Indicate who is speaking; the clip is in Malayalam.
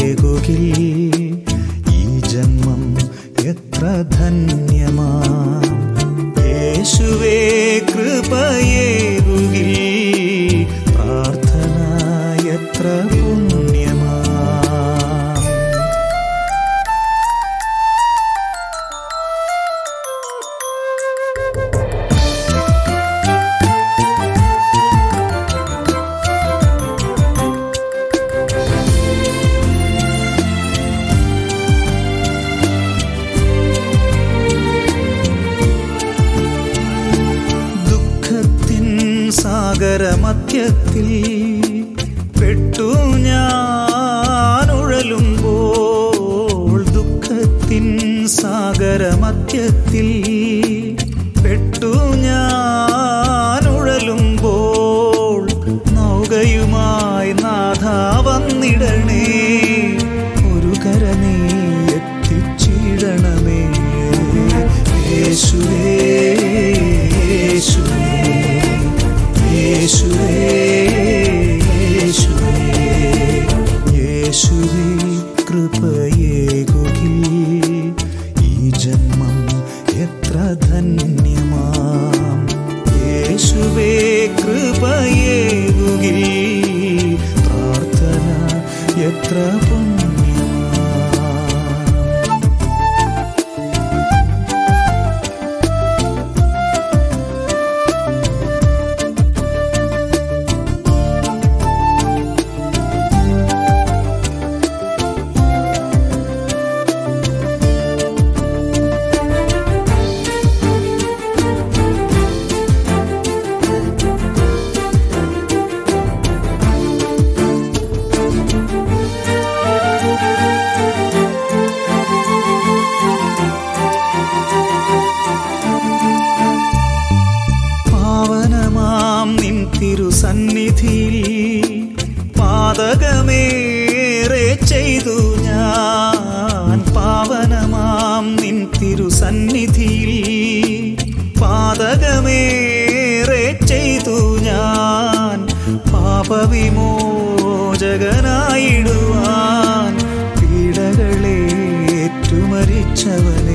Speaker 1: ഈ ജന്മം എത്ര ധന്യമാം. യേശുവേ കൃപയേകുകിൽ പ്രാർത്ഥന എത്ര പുണ്യമാം. സാഗരമധ്യത്തിൽ പെട്ടു ഞാനുഴലുമ്പോൾ, ദുഃഖത്തിൻ സാഗരമധ്യത്തിൽ പെട്ടു ഞാനുഴലുമ്പോൾ, നൗകയുമായി നാഥ വന്നിടണേ, ഒരു കര നീ എത്തിച്ചിടണമേ. യേശുവേ യേശുവേ യേശുവേ യേശുവേ യേശുവേ കൃപയേകുകിൽ ഈ ജന്മം എത്ര ധന്യമാം. യേശുവേ കൃപയേകുകിൽ പ്രാർത്ഥന എത്ര പുണ്യമാം. തിരുസന്നിധിയിൽ പാതകമേറെ ചെയ്തു ഞാൻ, പാവനമാം നിൻ തിരുസന്നിധിയിൽ പാതകമേറെ ചെയ്തു ഞാൻ, പാപവിമോചകനായിടുവാൻ പീഡകളേറ്റു മരിച്ചവൻ